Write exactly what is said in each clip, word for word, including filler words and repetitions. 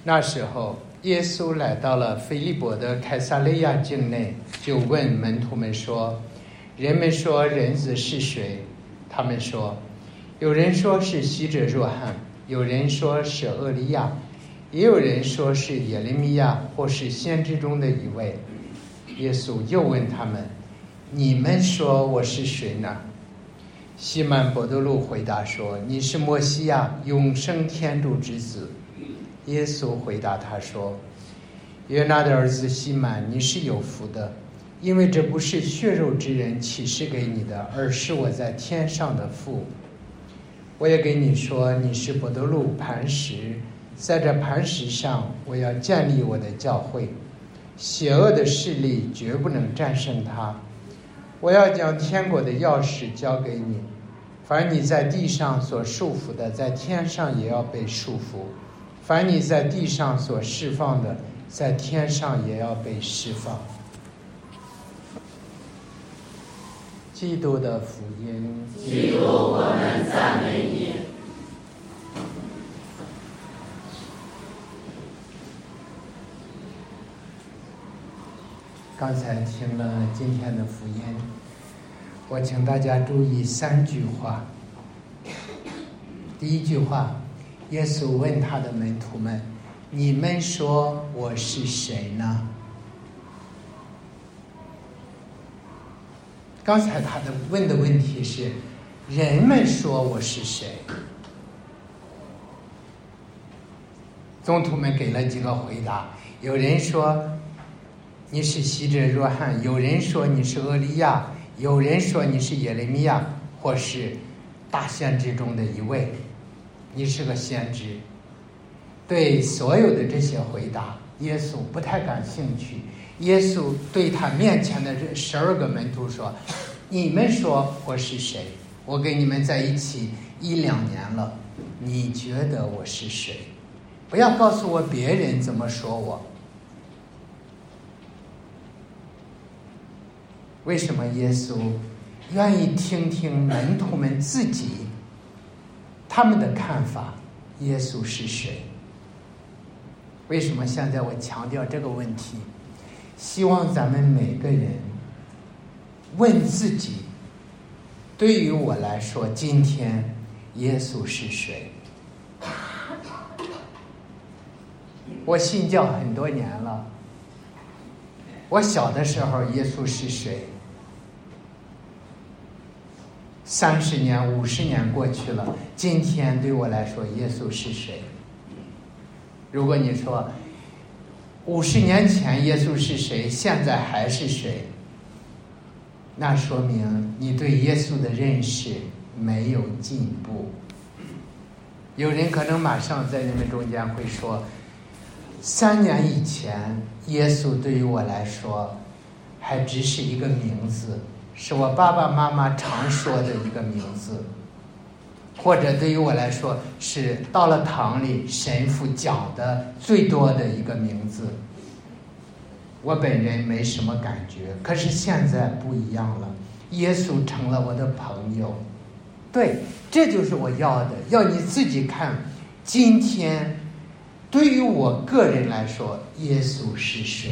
那时候耶稣来到了腓利伯的凯撒利亚境内，就问门徒们说，人们说人子是谁？他们说，有人说是希者若翰，有人说是厄利亚，也有人说是耶利米亚，或是先知中的一位。耶稣又问他们，你们说我是谁呢？西满伯多禄回答说，你是默西亚，永生天主之子。耶稣回答他说，约拿的儿子西满，你是有福的，因为这不是血肉之人启示给你的，而是我在天上的父。我也给你说，你是伯多禄磐石，在这磐石上我要建立我的教会，邪恶的势力绝不能战胜它。我要将天国的钥匙交给你，凡你在地上所束缚的，在天上也要被束缚，凡你在地上所释放的，在天上也要被释放。基督的福音。 基督，我们赞美你。 刚才听了今天的福音，我请大家注意三句话。第一句话，耶稣问他的门徒们，你们说我是谁呢？刚才他的问的问题是，人们说我是谁？宗徒们给了几个回答，有人说你是希者若翰，有人说你是厄利亚，有人说你是耶利米亚，或是大先知中的一位，你是个先知。对所有的这些回答，耶稣不太感兴趣。耶稣对他面前的这十二个门徒说，你们说我是谁？我跟你们在一起一两年了，你觉得我是谁？不要告诉我别人怎么说我。为什么耶稣愿意听听门徒们自己他们的看法？耶稣是谁？为什么现在我强调这个问题？希望咱们每个人问自己，对于我来说，今天耶稣是谁？我信教很多年了，我小的时候耶稣是谁？三十年、五十年过去了，今天对我来说，耶稣是谁？如果你说五十年前耶稣是谁，现在还是谁，那说明你对耶稣的认识没有进步。有人可能马上在你们中间会说，三年以前耶稣对于我来说还只是一个名字，是我爸爸妈妈常说的一个名字，或者对于我来说是到了堂里神父讲的最多的一个名字，我本人没什么感觉。可是现在不一样了，耶稣成了我的朋友。对，这就是我要的，要你自己看，今天对于我个人来说，耶稣是谁？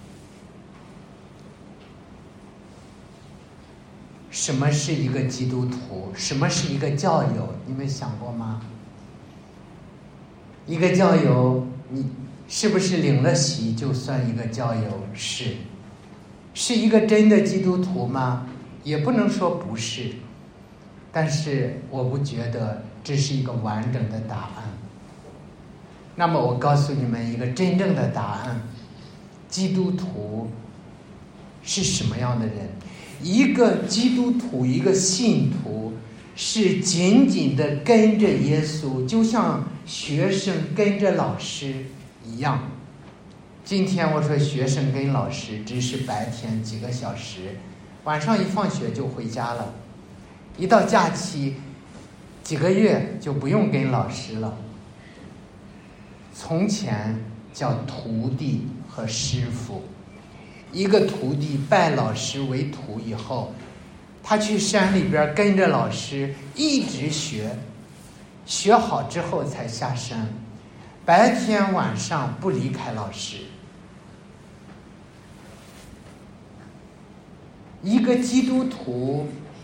什么是一个基督徒？什么是一个教友？你们想过吗？一个教友，你是不是领了洗就算一个教友？是。是一个真的基督徒吗？也不能说不是，但是我不觉得这是一个完整的答案。那么我告诉你们一个真正的答案，基督徒是什么样的人？一个基督徒，一个信徒，是紧紧地跟着耶稣，就像学生跟着老师一样。今天我说学生跟老师只是白天几个小时，晚上一放学就回家了，一到假期几个月就不用跟老师了。从前叫徒弟和师傅，一个徒弟拜老师为徒以后，他去山里边跟着老师一直学，学好之后才下山。 白天晚上不离开老师。一个基督徒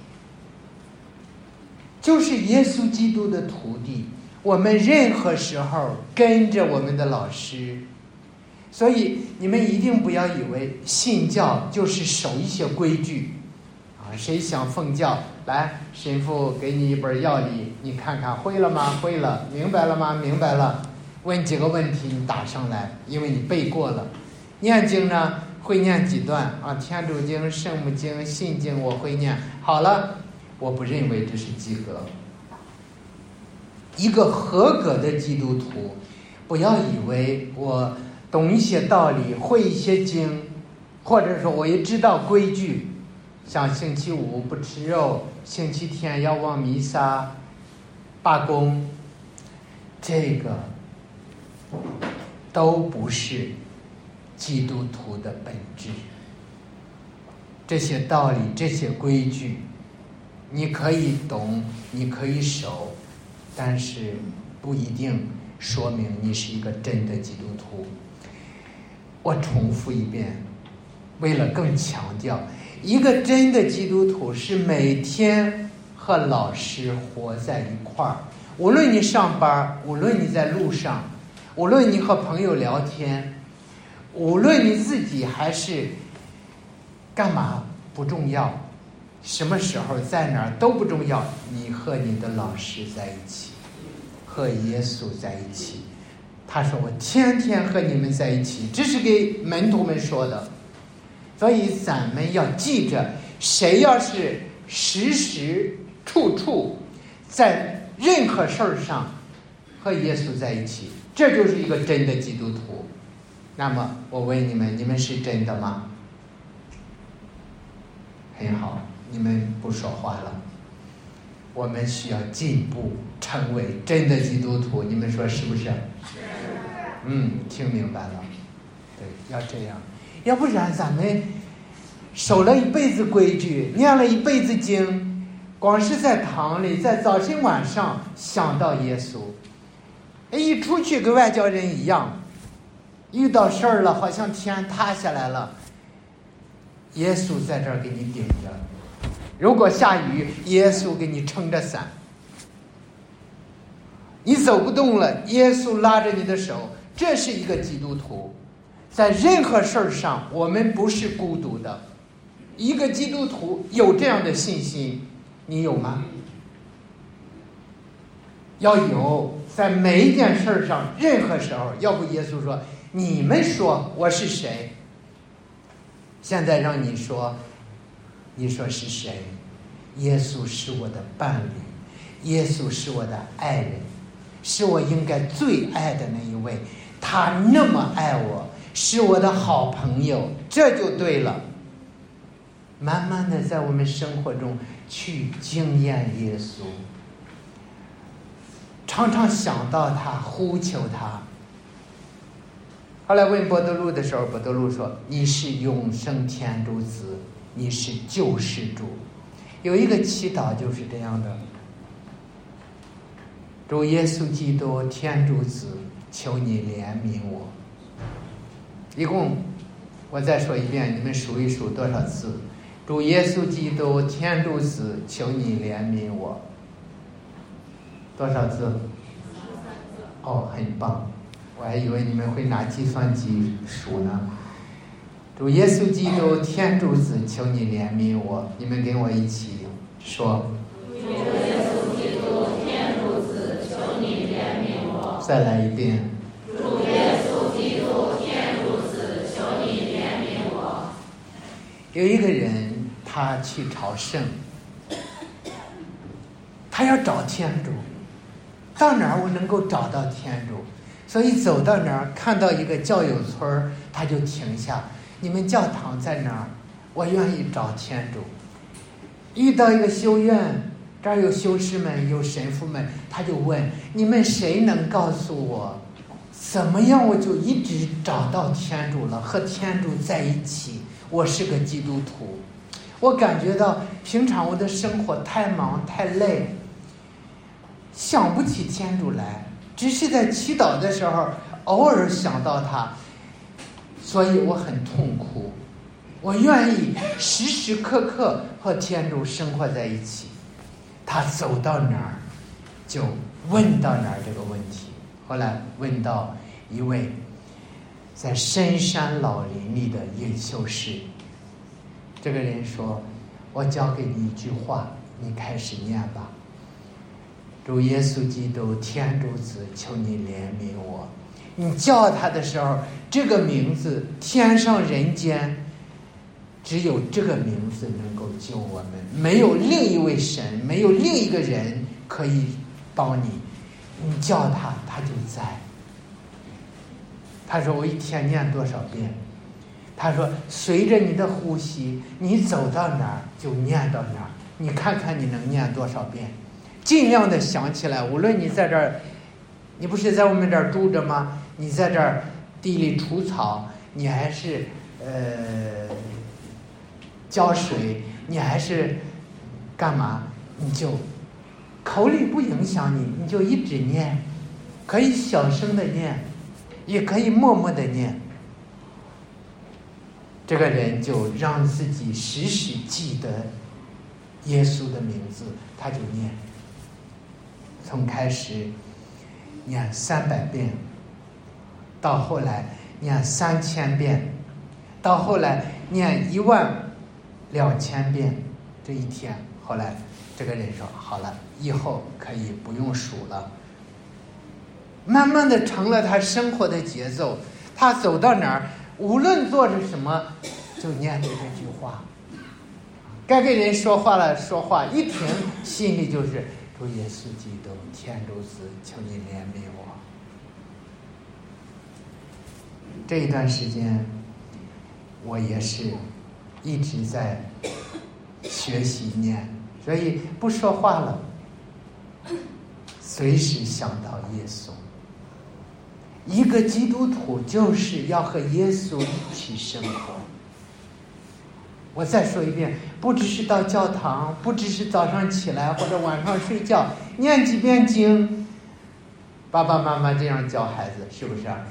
就是耶稣基督的徒弟，我们任何时候跟着我们的老师。所以你们一定不要以为信教就是守一些规矩啊！谁想奉教，来，神父给你一本要理，你看看会了吗？会了。明白了吗？明白了。问几个问题你答上来，因为你背过了。念经呢，会念几段啊？天主经、圣母经、信经我会念。好了，我不认为这是及格。一个合格的基督徒，不要以为我懂一些道理，会一些经，或者说我也知道规矩，像星期五不吃肉，星期天要往弥撒，罢工，这个都不是基督徒的本质。这些道理，这些规矩，你可以懂，你可以守，但是不一定说明你是一个真的基督徒。我重复一遍，为了更强调，一个真的基督徒是每天和老师活在一块儿，无论你上班，无论你在路上，无论你和朋友聊天，无论你自己还是干嘛不重要，什么时候在哪儿都不重要，你和你的老师在一起，和耶稣在一起。他说我天天和你们在一起，这是给门徒们说的。所以咱们要记着，谁要是时时处处在任何事儿上和耶稣在一起，这就是一个真的基督徒。那么我问你们，你们是真的吗？很好，你们不说话了。我们需要进步，成为真的基督徒，你们说是不是？嗯，听明白了。对，要这样，要不然咱们守了一辈子规矩，念了一辈子经，光是在堂里，在早晨晚上想到耶稣，哎，一出去跟外交人一样，遇到事儿了，好像天塌下来了，耶稣在这儿给你顶着。如果下雨，耶稣给你撑着伞。你走不动了，耶稣拉着你的手。这是一个基督徒，在任何事儿上我们不是孤独的。一个基督徒有这样的信心，你有吗？要有，在每一件事上，任何时候，要不耶稣说，你们说我是谁？现在让你说，你说是谁？耶稣是我的伴侣，耶稣是我的爱人，是我应该最爱的那一位。他那么爱我，是我的好朋友，这就对了。慢慢的在我们生活中去经验耶稣，常常想到他，呼求他。后来问伯多禄的时候，伯多禄说，你是永生天主子，你是救世主。有一个祈祷就是这样的，主耶稣基督天主子，求你怜悯我。一共我再说一遍，你们数一数多少次？主耶稣基督天主子，求你怜悯我。多少字？哦，很棒，我还以为你们会拿计算机数呢。主耶稣基督天主子，求你怜悯我。你们跟我一起说。 主耶稣基督天主子，求你怜悯我。 再来一遍。 主耶稣基督天主子，求你怜悯我。 有一个人，他去朝圣，他要找天主，到哪儿我能够找到天主？所以走到哪儿看到一个教友村，他就停下。你们教堂在哪儿？我愿意找天主。遇到一个修院，这儿有修士们，有神父们，他就问：你们谁能告诉我，怎么样我就一直找到天主了，和天主在一起？我是个基督徒。我感觉到平常我的生活太忙太累，想不起天主来。 只是在祈祷的时候偶尔想到他，所以我很痛苦。我愿意时时刻刻和天主生活在一起。他走到哪儿就问到哪儿这个问题。后来问到一位在深山老林里的隐修士，这个人说，我教给你一句话，你开始念吧。主耶稣基督，天主子，求你怜悯我。你叫他的时候，这个名字天上人间只有这个名字能够救我们，没有另一位神，没有另一个人可以帮你。你叫他，他就在。他说我一天念多少遍？他说随着你的呼吸，你走到哪儿就念到哪儿，你看看你能念多少遍，尽量的想起来。无论你在这儿，你不是在我们这儿住着吗？你在这儿地里除草，你还是呃浇水，你还是干嘛，你就口里不影响你，你就一直念，可以小声的念，也可以默默的念。这个人就让自己时时记得耶稣的名字，他就念，从开始念三百遍，到后来念三千遍，到后来念一万两千遍。这一天，后来这个人说好了，以后可以不用数了。慢慢的成了他生活的节奏，他走到哪儿，无论做着什么，就念着这句话。该跟人说话了，说话一停，心里就是主耶稣基督，天主子，求你怜悯我。这一段时间，我也是一直在学习念，所以不说话了，随时想到耶稣。一个基督徒就是要和耶稣一起生活。我再说一遍，不只是到教堂，不只是早上起来或者晚上睡觉念几遍经，爸爸妈妈这样教孩子，是不是啊？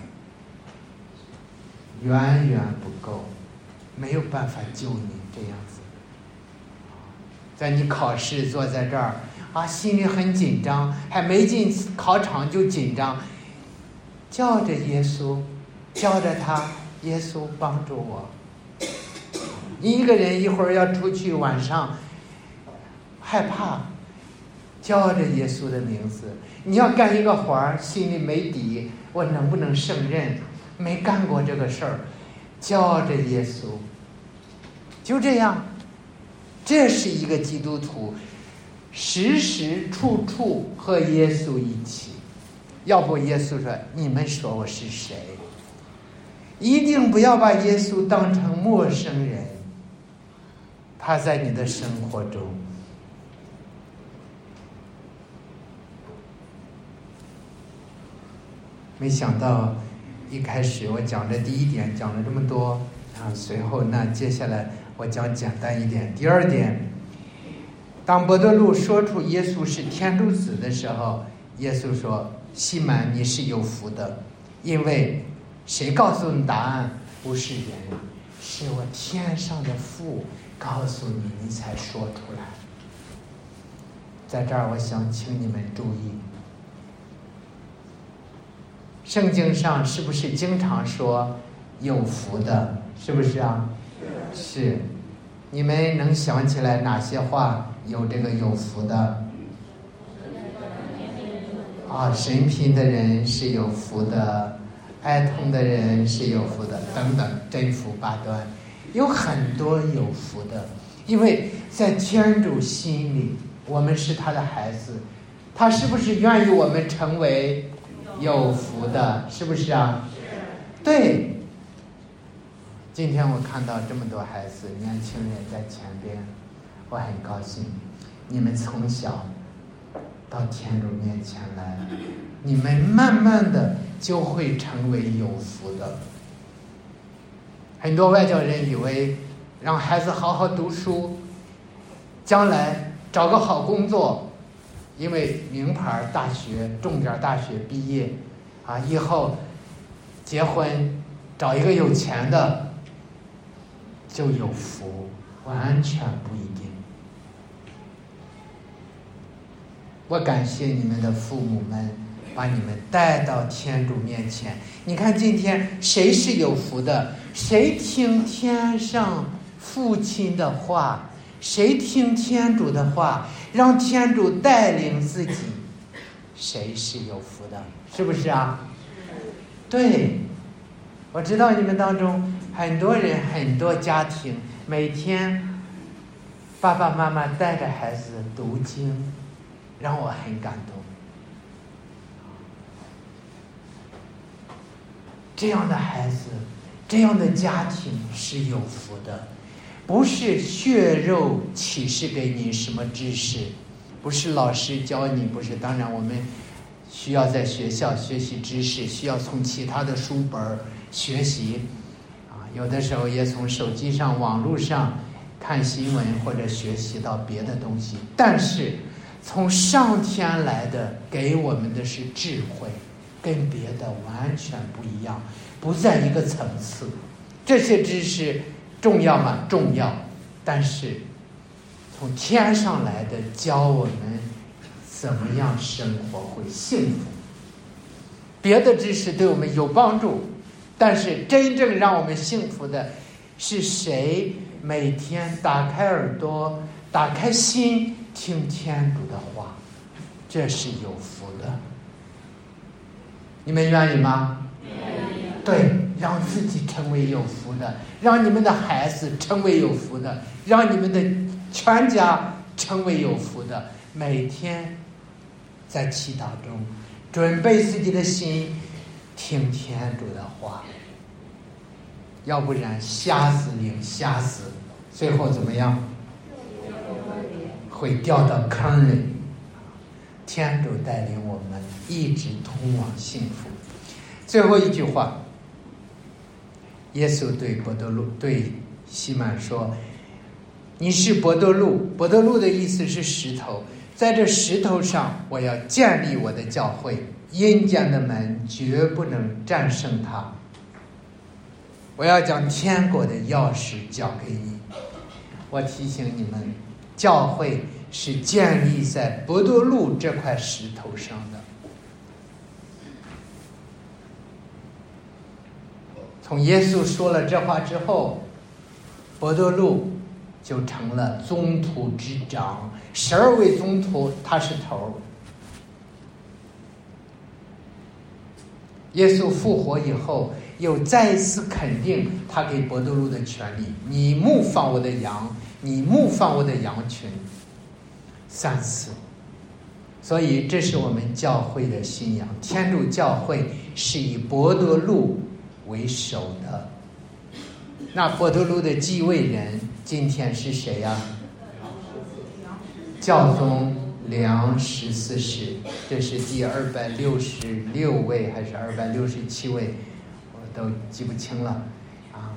远远不够，没有办法救你这样子。在你考试坐在这儿啊，心里很紧张，还没进考场就紧张，叫着耶稣，叫着他，耶稣帮助我。你一个人一会儿要出去，晚上害怕，叫着耶稣的名字。你要干一个活儿，心里没底，我能不能胜任？没干过这个事儿，叫着耶稣，就这样。这是一个基督徒，时时处处和耶稣一起。要不耶稣说，你们说我是谁？一定不要把耶稣当成陌生人，他在你的生活中。没想到一开始我讲的第一点讲了这么多啊，随后那接下来我讲简单一点。第二点，当伯多禄说出耶稣是天主子的时候，耶稣说，西满，你是有福的，因为谁告诉你答案？不是人，是我天上的父告诉你，你才说出来。在这儿我想请你们注意，圣经上是不是经常说有福的？是不是啊？是。你们能想起来哪些话有这个有福的？啊，神贫的人是有福的，哀痛的人是有福的，等等，真福八端，有很多有福的。因为在天主心里，我们是他的孩子，他是不是愿意我们成为有福的？是不是啊？对。今天我看到这么多孩子，年轻人在前边，我很高兴。你们从小到天主面前来，你们慢慢的就会成为有福的。很多外教人以为让孩子好好读书，将来找个好工作， 因为名牌大学、重点大学毕业，啊，以后结婚找一个有钱的就有福，完全不一定。我感谢你们的父母们，把你们带到天主面前。你看今天谁是有福的？谁听天上父亲的话，谁听天主的话，让天主带领自己，谁是有福的？是不是啊？对，我知道你们当中很多人，很多家庭每天爸爸妈妈带着孩子读经，让我很感动。这样的孩子，这样的家庭是有福的。不是血肉启示给你什么知识，不是老师教你，不是。当然我们需要在学校学习知识，需要从其他的书本学习啊，有的时候也从手机上、网络上看新闻或者学习到别的东西。但是从上天来的给我们的是智慧，跟别的完全不一样，不在一个层次。这些知识重要吗？重要。但是从天上来的教我们怎么样生活会幸福。别的知识对我们有帮助，但是真正让我们幸福的是谁每天打开耳朵、打开心听天主的话，这是有福的。你们愿意吗？对，让自己成为有福的，让你们的孩子成为有福的，让你们的全家成为有福的。每天在祈祷中准备自己的心听天主的话，要不然瞎子领瞎子，最后怎么样？会掉到坑里。天主带领我们一直通往幸福。最后一句话，耶稣对伯多禄对西满说，你是伯多禄。伯多禄的意思是石头，在这石头上我要建立我的教会，阴间的门绝不能战胜它。我要将天国的钥匙交给你。我提醒你们，教会是建立在伯多禄这块石头上的。从耶稣说了这话之后，伯多禄就成了宗徒之长，十二位宗徒他是头。耶稣复活以后，又再一次肯定他给伯多禄的权利，你牧放我的羊，你牧放我的羊群，三次。所以这是我们教会的信仰，天主教会是以伯多禄为首的。那伯多禄的继位人今天是谁呀、啊？教宗良十四世，这是第二百六十六位还是二百六十七位，我都记不清了啊。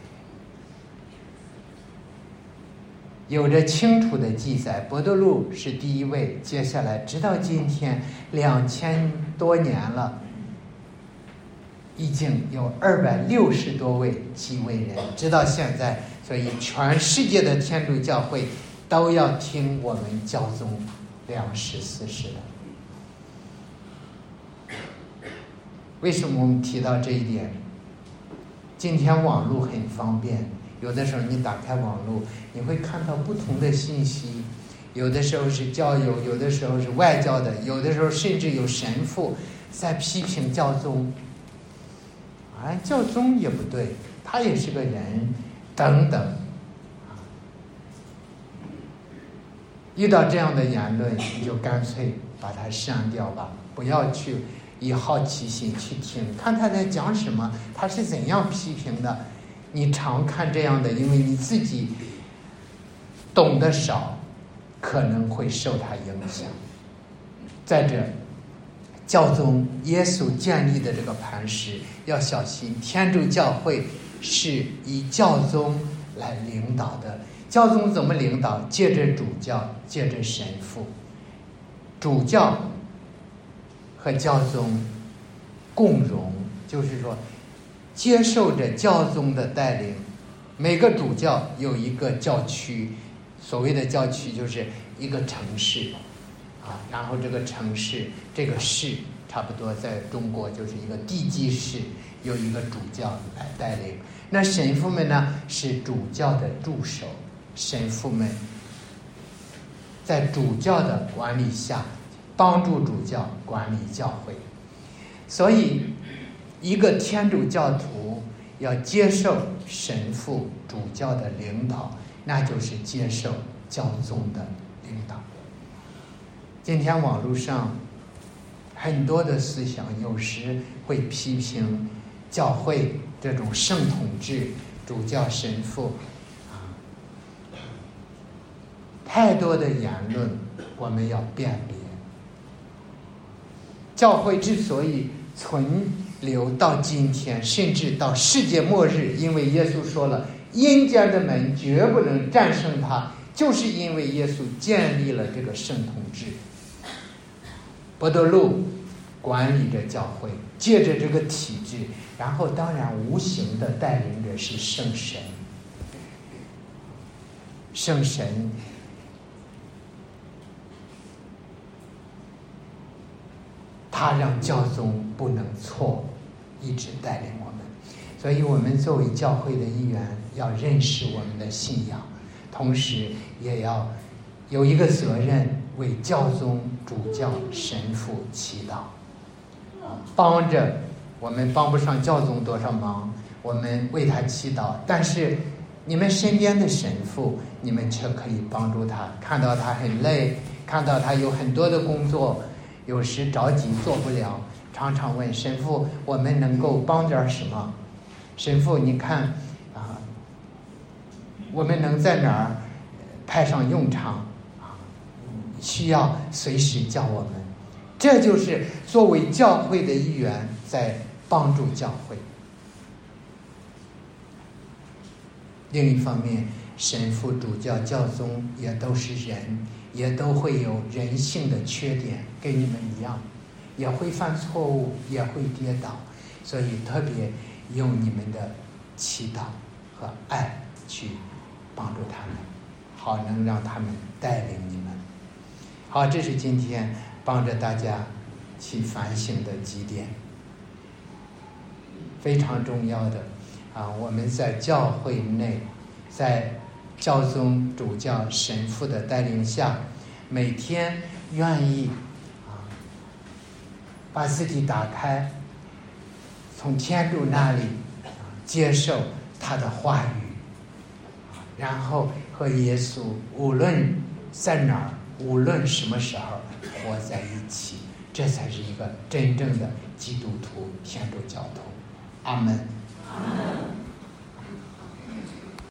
有着清楚的记载，伯多禄是第一位，接下来直到今天两千多年了，已经有二百六十多位继位人，直到现在。所以全世界的天主教会都要听我们教宗良十四世的。为什么我们提到这一点？今天网络很方便，有的时候你打开网络，你会看到不同的信息，有的时候是教友，有的时候是外教的，有的时候甚至有神父在批评教宗。啊，教宗也不对，他也是个人，等等。遇到这样的言论，你就干脆把它删掉吧，不要去以好奇心去听，看他在讲什么，他是怎样批评的。你常看这样的，因为你自己懂得少，可能会受他影响。再者，教宗耶稣建立的这个磐石要小心，天主教会是以教宗来领导的。教宗怎么领导？借着主教，借着神父。 主教和教宗共融，就是说接受着教宗的带领，每个主教有一个教区，所谓的教区就是一个城市啊，然后这个城市这个市差不多在中国就是一个地级市，有一个主教来带领。那神父们呢是主教的助手，神父们在主教的管理下帮助主教管理教会。所以一个天主教徒要接受神父主教的领导，那就是接受教宗的领导。今天网络上很多的思想有时会批评教会这种圣统制，主教神父啊，太多的言论我们要辨别。教会之所以存留到今天，甚至到世界末日，因为耶稣说了，阴间的门绝不能战胜它，就是因为耶稣建立了这个圣统制。伯多禄管理着教会，借着这个体制，然后当然无形的带领者是圣神。圣神他让教宗不能错，一直带领我们。所以我们作为教会的一员，要认识我们的信仰，同时也要有一个责任，为教宗、主教、神父祈祷，帮着我们帮不上教宗多少忙，我们为他祈祷。但是你们身边的神父，你们却可以帮助他，看到他很累，看到他有很多的工作，有时着急做不了，常常问神父，我们能够帮点什么？神父你看啊，我们能在哪儿派上用场啊？需要随时叫我们。这就是作为教会的一员，在帮助教会。另一方面，神父、主教、教宗也都是人，也都会有人性的缺点，跟你们一样，也会犯错误，也会跌倒，所以特别用你们的祈祷和爱去帮助他们，好能让他们带领你们。好，这是今天帮着大家去反省的几点，非常重要的啊！我们在教会内，在教宗、主教、神父的带领下，每天愿意啊把自己打开，从天主那里接受他的话语，然后和耶稣无论在哪儿，无论什么时候活在一起，这才是一个真正的基督徒、天主教徒。阿门。 阿门。